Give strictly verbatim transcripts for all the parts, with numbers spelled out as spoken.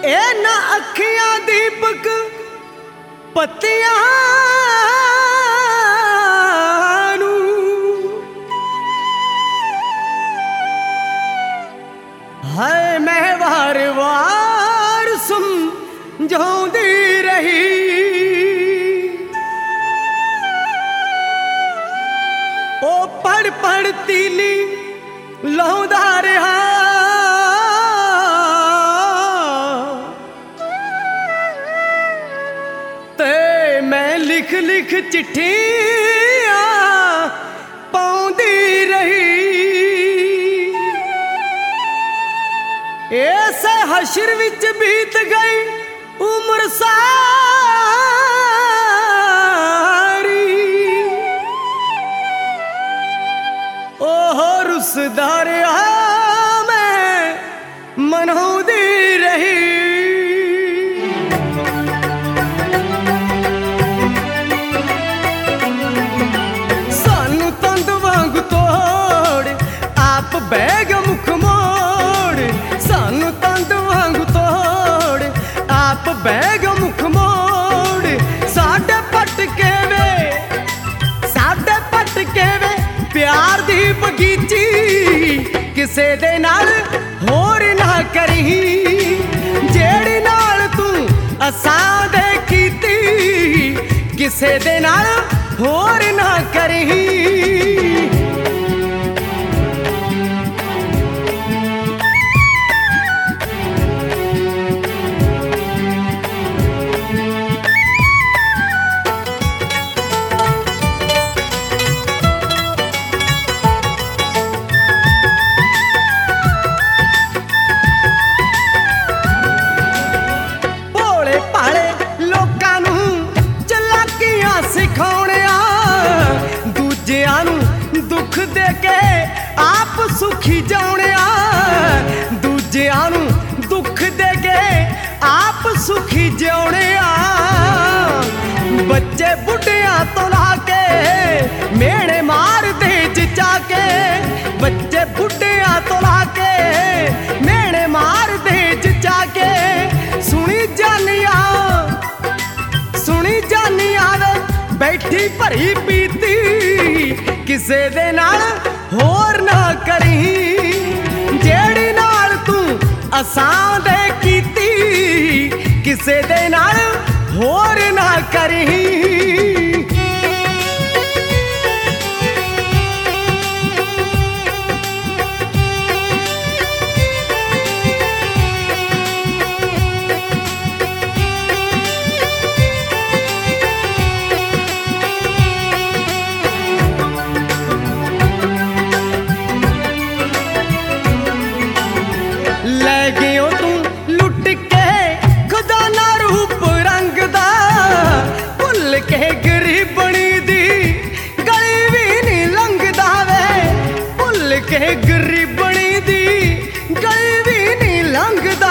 ਇਹਨਾਂ ਅੱਖੀਆਂ ਦੀਪਕ ਪੱਤੀਆਂ ਨੂੰ ਹਾਏ ਮੈਂ ਵਾਰ ਵਾਰ ਸਮਝਾਉਂਦੀ ਰਹੀ ਉਹ ਪੜ ਪੜ ਤੀਲੀ ਲਾਉਂਦਾ ਰਿਹਾ ਤੇ ਮੈਂ ਲਿਖ ਲਿਖ ਚਿੱਠੀਆਂ ਪਾਉਂਦੀ ਰਹੀ। ਐਸੇ ਹਸ਼ਰ ਵਿੱਚ ਬੀਤ ਗਈ ਉਮਰ ਸਾਰੀ ਉਹ ਰੁੱਸਦਾ ਰਿਹਾ ਮੈਂ ਮਨਾਉਂਦੀ ਰਹੀ। ਸਾਨੂੰ ਤੰਦ ਵਾਂਗ ਤੋੜ ਆਪ ਬਹਿ ਗਿਆ ਮੁੱਖ ਮੋੜ। ਸਾਨੂੰ ਤੰਦ ਵਾਂਗ ਤੋੜ ਆਪ ਬਹਿ ਗਿਆ ਮੁੱਖ ਮੋੜ। ਸਾਡੇ ਪੱਟ ਕੇ ਵੇ ਸਾਡੇ ਪੱਟ ਕੇ ਵੇ ਪਿਆਰ ਦੀ ਬਗੀਚੀ ਕਿਸੇ ਦੇ ਨਾਲ ਹੋਰ ਨਾ ਕਰੀ ਜਿਹੜੀ ਨਾਲ ਤੂੰ ਅਸਾਂ ਦੇ ਕੀਤੀ ਕਿਸੇ ਦੇ ਨਾਲ ਹੋਰ ਨਾ ਕਰੀ। ਦੂਜਿਆਂ ਨੂੰ ਦੁੱਖ ਦੇ ਕੇ ਆਪ ਸੁਖੀ ਜਾਉਣਿਆ ਦੂਜਿਆਂ ਨੂੰ ਦੁੱਖ ਦੇ ਕੇ ਆਪ ਸੁਖੀ ਜਾਉਣਿਆ। ਬੱਚੇ ਬੁੱਢਿਆਂ ਤੋਂ ਲਾ ਕੇ ਮੇਣੇ ਮਾਰਦੇ ਜਿਚਾ ਕੇ ਬੱਚੇ ਬੁੱਢਿਆਂ ਤੋਂ ਲਾ ਕੇ ਮੇਣੇ ਮਾਰਦੇ ਜਿਚਾ ਕੇ ਸੁਣੀ ਜਾਨੀਆਂ ਸੁਣੀ ਜਾਨੀਆਂ ਬੈਠੀ ਭਰੀ ਪੀਤੀ ਕਿਸੇ ਦੇ ਨਾਲ ਹੋਰ ਨਾ ਕਰੀ ਜਿਹੜੀ ਨਾਲ ਤੂੰ ਅਸਾਂ ਦੇ ਕੀਤੀ ਕਿਸੇ ਦੇ ਨਾਲ ਹੋਰ ਨਾ ਕਰੀ। ਲੈ ਗਿਓ ਤੂੰ ਲੁੱਟ ਕੇ ਖਜ਼ਾਨਾ ਰੂਪ ਰੰਗ ਦਾ ਭੁੱਲ ਕੇ ਗਰੀਬਣੀ ਦੀ ਗਲੀ ਵੀ ਨਹੀਂ ਲੰਘਦਾ ਵੇ ਭੁੱਲ ਕੇ ਗਰੀਬਣੀ ਦੀ ਗਲੀ ਵੀ ਨਹੀਂ ਲੰਘਦਾ।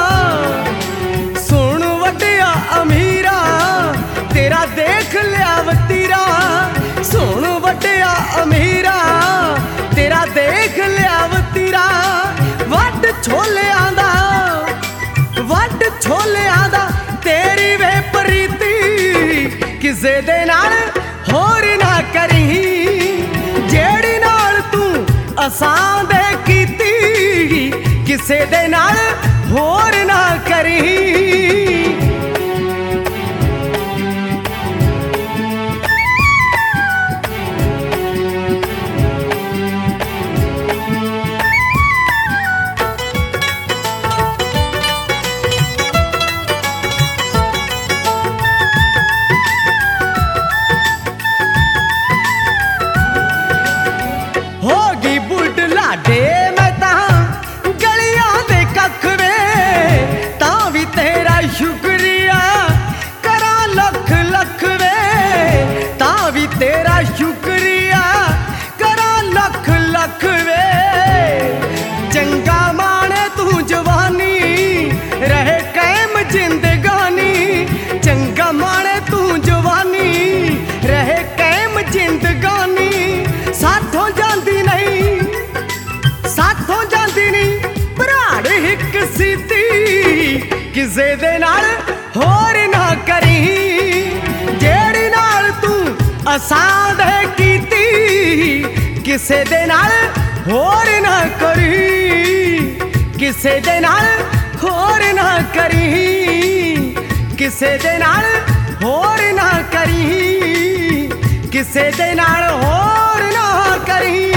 ਸੁਣ ਵੱਡਿਆ ਅਮੀਰਾ ਤੇਰਾ ਦੇਖ ਲਿਆ ਵਤੀਰਾ ਸੁਣ ਵੱਡਿਆ ਅਮੀਰਾ ਤੇਰਾ ਦੇਖ ਲਿਆ ਵਤੀਰਾ। ਵੱਡ ਛੋਲਿਆਂ ਦਾ ਵੱਡ ਛੋਲਿਆਂ ਦਾ ਤੇਰੀ ਵੇ ਪ੍ਰੀਤੀ ਕਿਸੇ ਦੇ ਨਾਲ ਹੋਰ ਨਾ ਕਰੀ ਜਿਹੜੀ ਨਾਲ ਤੂੰ ਅਸਾਂ ਦੇ ਕੀਤੀ ਕਿਸੇ ਦੇ ਨਾਲ ਹੋਰ ਨਾ ਕਰੀ। ਲਾਡੇ ਮੈਂ ਤਾਂ ਗਲੀਆਂ ਦੇ ਕੱਖ ਵੇ ਤਾਂ ਵੀ ਤੇ ਕਿਸੇ ਦੇ ਨਾਲ ਹੋਰ ਨਾ ਕਰੀ ਜਿਹੜੀ ਨਾਲ ਤੂੰ ਅਸਾਂ ਦੇ ਕੀਤੀ ਕਿਸੇ ਦੇ ਨਾਲ ਹੋਰ ਨਾ ਕਰੀ ਕਿਸੇ ਦੇ ਨਾਲ ਹੋਰ ਨਾ ਕਰੀ ਕਿਸੇ ਦੇ ਨਾਲ ਹੋਰ ਨਾ ਕਰੀ ਕਿਸੇ ਦੇ ਨਾਲ ਹੋਰ ਨਾ ਕਰੀ